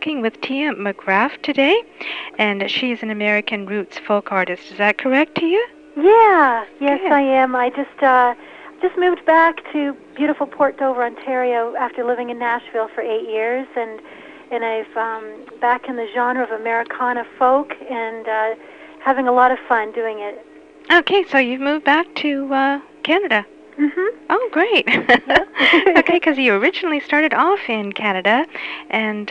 talking with Tia McGrath today, and she's an American roots folk artist. Is that correct, Tia? Yeah, yes, Good. I am. I just moved back to beautiful Port Dover, Ontario, after living in Nashville for 8 years, and I've back in the genre of Americana folk, and having a lot of fun doing it. Okay, so you've moved back to Canada. Mhm. Oh, great. Yeah. Okay, because you originally started off in Canada, and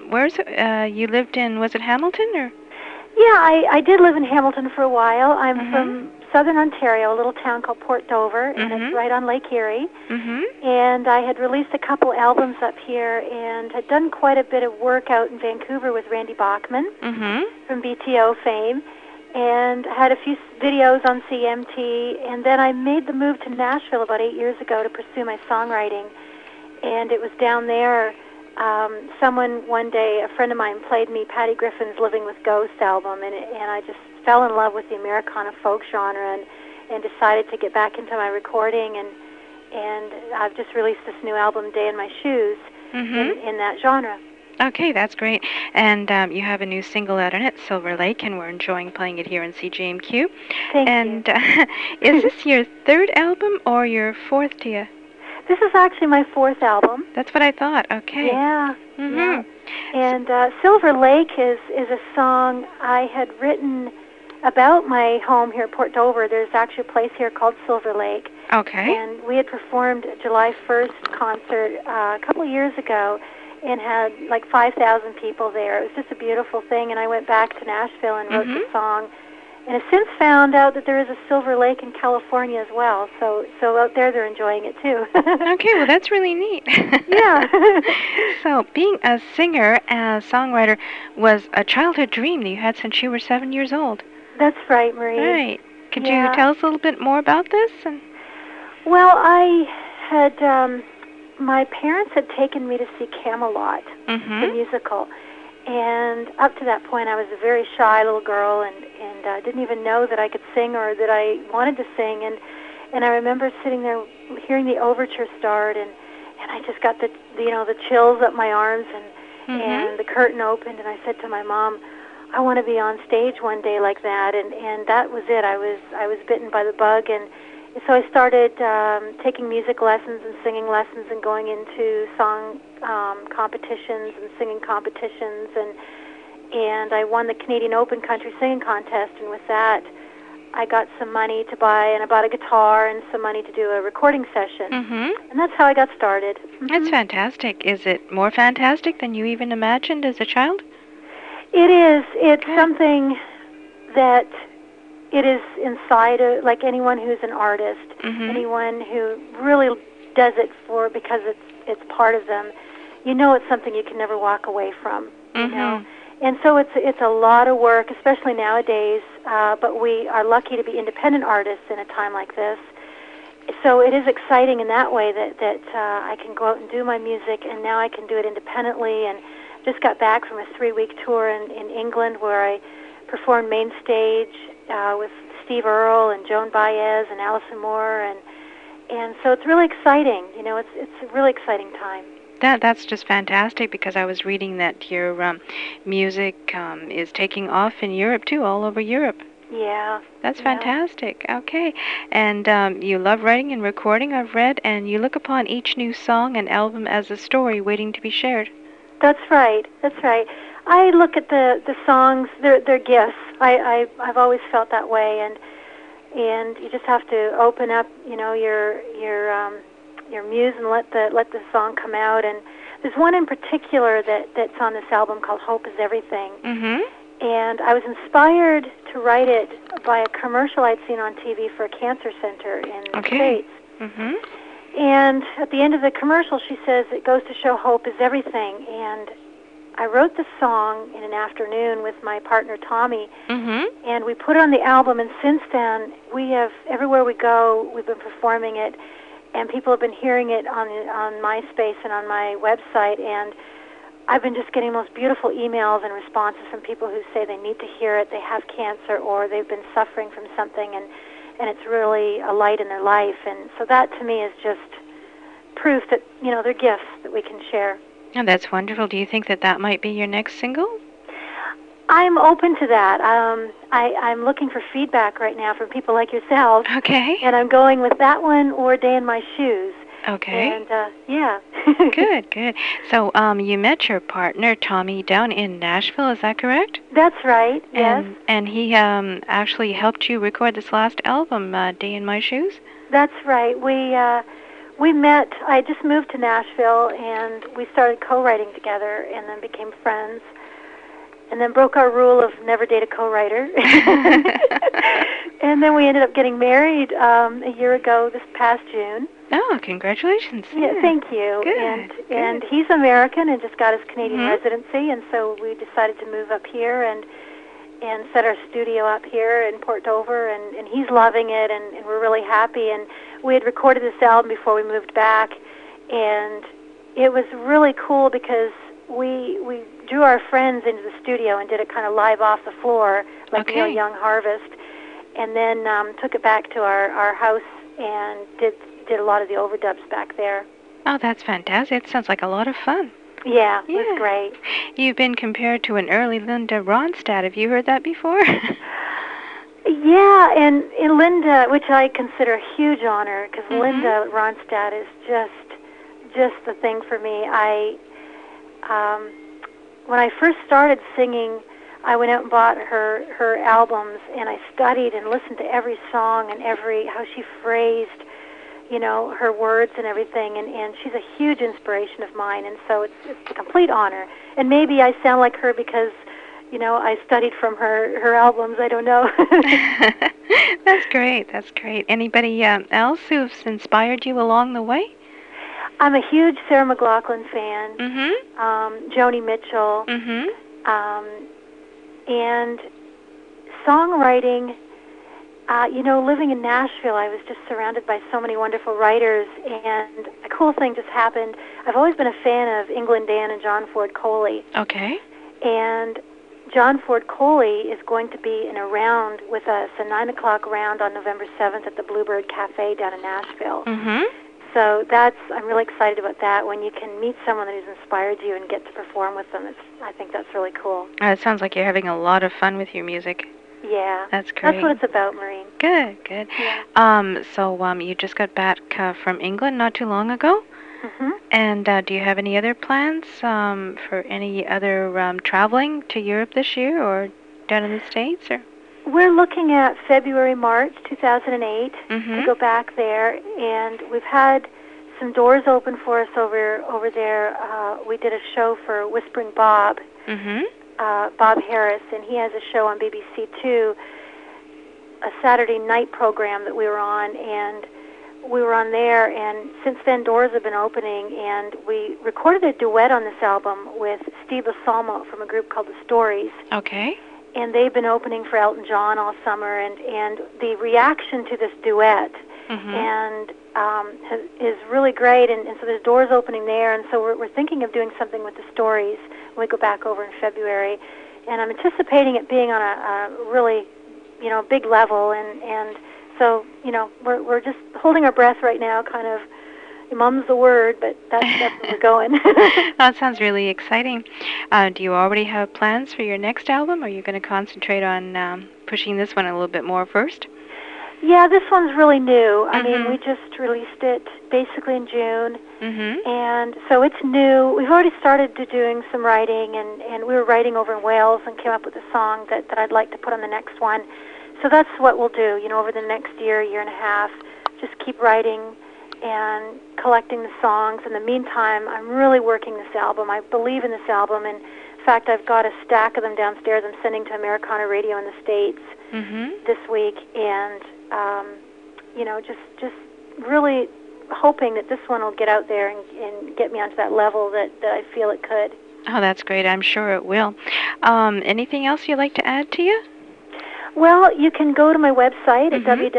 you lived in, was it Hamilton or? Yeah, I did live in Hamilton for a while. I'm Mhm. from southern Ontario, a little town called Port Dover, and it's right on Lake Erie. Mhm. And I had released a couple albums up here and had done quite a bit of work out in Vancouver with Randy Bachman Mhm. from BTO fame, and had a few videos on CMT. And then I made the move to Nashville about 8 years ago to pursue my songwriting. And it was down there, someone one day, a friend of mine, played me Patty Griffin's Living with Ghosts album, and I just fell in love with the Americana folk genre and decided to get back into my recording, and I've just released this new album, Day in My Shoes, in that genre. Okay, that's great. And you have a new single out on it, Silver Lake, and we're enjoying playing it here in CJMQ. Thank and you. Is this your third album or your fourth, Tia? This is actually my fourth album. That's what I thought. Okay. Yeah. Mhm. Yeah. And Silver Lake is a song I had written about my home here at Port Dover. There's actually a place here called Silver Lake. Okay. And we had performed a July 1st concert a couple of years ago and had like 5,000 people there. It was just a beautiful thing, and I went back to Nashville and wrote the song. And I've since found out that there is a Silver Lake in California as well, so out there they're enjoying it too. Okay, well that's really neat. Yeah. So being a singer and a songwriter was a childhood dream that you had since you were 7 years old. That's right, Marie. Right. Could you tell us a little bit more about this? Well, I had, my parents had taken me to see Camelot, the musical. And up to that point, I was a very shy little girl, and didn't even know that I could sing or that I wanted to sing. And I remember sitting there, hearing the overture start, and I just got the chills up my arms, and the curtain opened, and I said to my mom, I want to be on stage one day like that. And that was it. I was bitten by the bug, and so I started taking music lessons and singing lessons and going into song competitions and singing competitions, and I won the Canadian Open Country Singing Contest, and with that I got some money to buy, and I bought a guitar and some money to do a recording session, and that's how I got started. That's fantastic. Is it more fantastic than you even imagined as a child? It is. It's something that it is inside of, like anyone who's an artist, anyone who really does it because it's part of them. You know, it's something you can never walk away from. You know, and so it's a lot of work, especially nowadays. But we are lucky to be independent artists in a time like this. So it is exciting in that way that I can go out and do my music, and now I can do it independently. And just got back from a 3-week tour in England where I performed main stage with Steve Earle and Joan Baez and Alison Moore, and so it's really exciting. You know, it's a really exciting time. That's just fantastic, because I was reading that your music is taking off in Europe too, all over Europe. Yeah. That's fantastic. Okay. And you love writing and recording, I've read, and you look upon each new song and album as a story waiting to be shared. That's right. That's right. I look at the songs, they're gifts. I've always felt that way, and you just have to open up, you know, your muse and let the song come out. And there's one in particular that's on this album called Hope Is Everything. And I was inspired to write it by a commercial I'd seen on TV for a cancer center in the States. And at the end of the commercial, she says, it goes to show hope is everything. And I wrote the song in an afternoon with my partner Tommy, and we put it on the album, and since then, we have, everywhere we go, we've been performing it, and people have been hearing it on MySpace and on my website, and I've been just getting the most beautiful emails and responses from people who say they need to hear it, they have cancer, or they've been suffering from something, and it's really a light in their life. And so that, to me, is just proof that, you know, they're gifts that we can share. Oh, that's wonderful. Do you think that that might be your next single? I'm open to that. I'm looking for feedback right now from people like yourself, Okay. and I'm going with that one or Day in My Shoes. Okay. And yeah. Good, good. So, you met your partner Tommy down in Nashville, is that correct? That's right. Yes. And he actually helped you record this last album, Day in My Shoes? That's right. We met. I just moved to Nashville, and we started co-writing together, and then became friends. And then broke our rule of never date a co-writer. And then we ended up getting married a year ago this past June. Oh, congratulations. Yeah, thank you. Good, and he's American and just got his Canadian Mhm. residency, and so we decided to move up here and set our studio up here in Port Dover, and he's loving it, and we're really happy. And we had recorded this album before we moved back, and it was really cool because we drew our friends into the studio and did it kind of live off the floor, like Okay. Neil Young Harvest, and then took it back to our house and did a lot of the overdubs back there. Oh, that's fantastic. It sounds like a lot of fun. Yeah, it Yeah. was great. You've been compared to an early Linda Ronstadt. Have you heard that before? Yeah, and Linda, which I consider a huge honor, because Mhm. Linda Ronstadt is just the thing for me. When I first started singing, I went out and bought her albums, and I studied and listened to every song and how she phrased, her words and everything, and she's a huge inspiration of mine, and so it's a complete honor. And maybe I sound like her because, I studied from her albums. I don't know. That's great. That's great. Anybody else who's inspired you along the way? I'm a huge Sarah McLachlan fan. Mm-hmm. Joni Mitchell. Mm-hmm. And songwriting, living in Nashville, I was just surrounded by so many wonderful writers, and a cool thing just happened. I've always been a fan of England Dan and John Ford Coley. Okay. And John Ford Coley is going to be in a round with us, a 9 o'clock round on November 7th at the Bluebird Cafe down in Nashville. Mm-hmm. So I'm really excited about that. When you can meet someone that has inspired you and get to perform with them, I think that's really cool. It sounds like you're having a lot of fun with your music. Yeah. That's great. That's what it's about, Maureen. Good, good. Yeah. So you just got back from England not too long ago? Mm-hmm. And do you have any other plans for any other traveling to Europe this year or down in the States? Or? We're looking at February, March 2008 Mm-hmm. to go back there, and we've had some doors open for us over there. We did a show for Whispering Bob, Mm-hmm. Bob Harris, and he has a show on BBC Two, a Saturday night program that we were on, and we were on there, and since then doors have been opening, and we recorded a duet on this album with Steve Lasalmo from a group called The Stories. Okay. And they've been opening for Elton John all summer, and the reaction to this duet Mm-hmm. is really great, and so there's doors opening there, and so we're thinking of doing something with the Stories when we go back over in February, and I'm anticipating it being on a really, big level, and so, we're just holding our breath right now, kind of, mum's the word, but that's where we're going. That sounds really exciting. Do you already have plans for your next album? Or are you going to concentrate on pushing this one a little bit more first? Yeah, this one's really new. I mean, Mhm. we just released it basically in June, Mm-hmm. and so it's new. We've already started doing some writing, and we were writing over in Wales and came up with a song that I'd like to put on the next one. So that's what we'll do, over the next year and a half, just keep writing and collecting the songs. In the meantime, I'm really working this album. I believe in this album, and in fact, I've got a stack of them downstairs I'm sending to Americana Radio in the States Mm-hmm. this week, and just really hoping that this one will get out there and get me onto that level that I feel it could. Oh, that's great. I'm sure it will. Anything else you'd like to add to you? Well, you can go to my website at Mhm.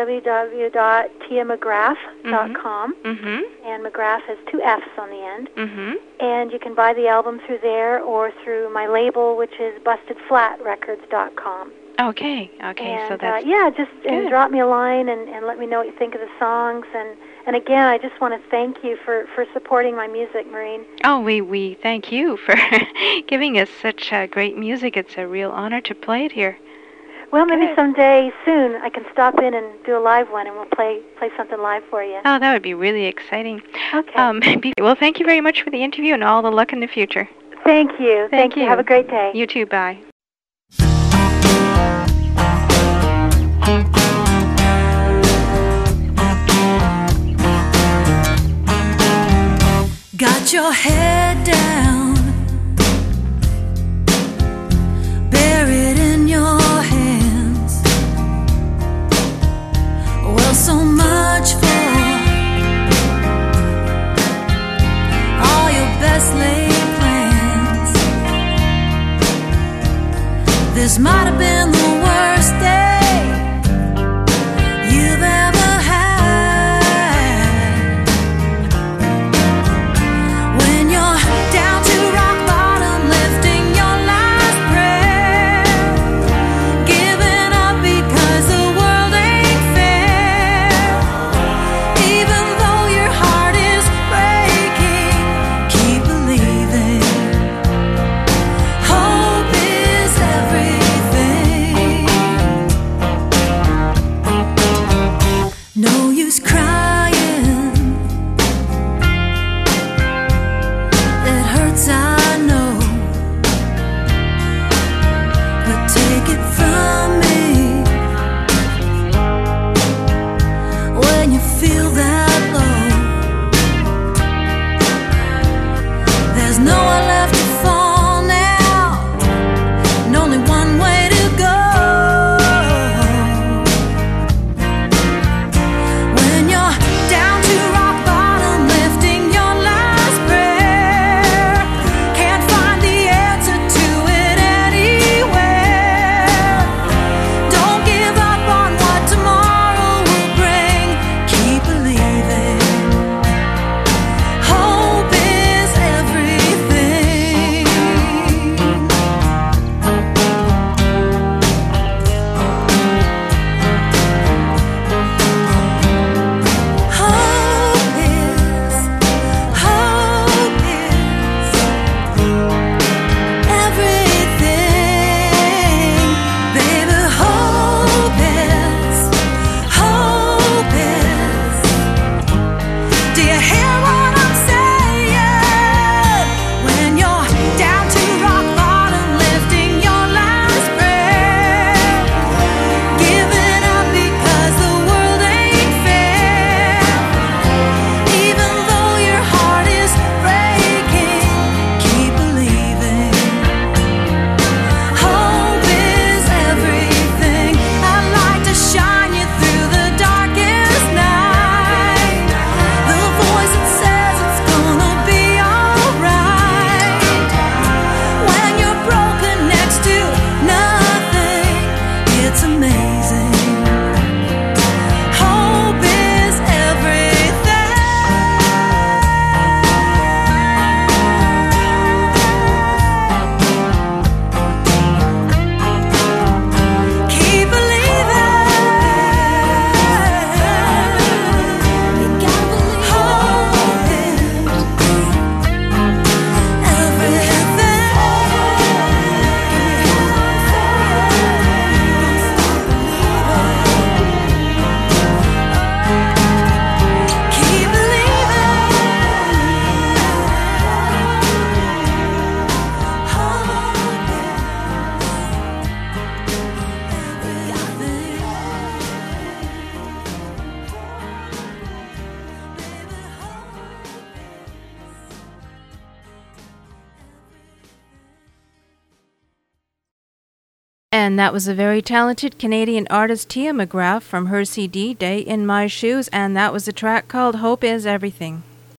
www.tiamcgrath.com, Mm-hmm. and McGrath has 2 F's on the end. Mm-hmm. And you can buy the album through there or through my label, which is bustedflatrecords.com. Okay. Okay. And So that's just good. drop me a line and let me know what you think of the songs, and And again, I just want to thank you for supporting my music, Maureen. Oh, we thank you for giving us such great music. It's a real honor to play it here. Well, maybe someday soon I can stop in and do a live one, and we'll play something live for you. Oh, that would be really exciting. Okay. Well, thank you very much for the interview and all the luck in the future. Thank you. Thank you. Have a great day. You too. Bye. Got your head down, buried in your hands. Well, so much for all your best laid plans. This might have been the worst day you've ever had. When you're down to rock bottom, lifting your last breath, giving up because the world ain't fair. Even though your heart is breaking, keep believing. Hope is everything. No use crying, it hurts, I know, but take it from me, when you feel that low, there's nowhere left to fall now, and only one way to go. When you're down to rock bottom, lifting your last prayer, can't find the answer to it anywhere. Don't give up on what tomorrow will bring. Keep believing. Hope is everything. Hope is everything, baby. Hope is. Do you hear what I'm saying? When you're down to rock bottom, lifting your last breath, giving up because the world ain't fair. Even though your heart is breaking, keep believing. Hope is everything. I'd like to shine you through the darkest night. The voice that says it's gonna be alright. When you're broken next to nothing, it's amazing. Hope is everything. Keep believing. You gotta believe. Hope is everything. Keep believing. And that was a very talented Canadian artist, Tia McGrath, from her CD, Day in My Shoes, and that was a track called Hope is Everything.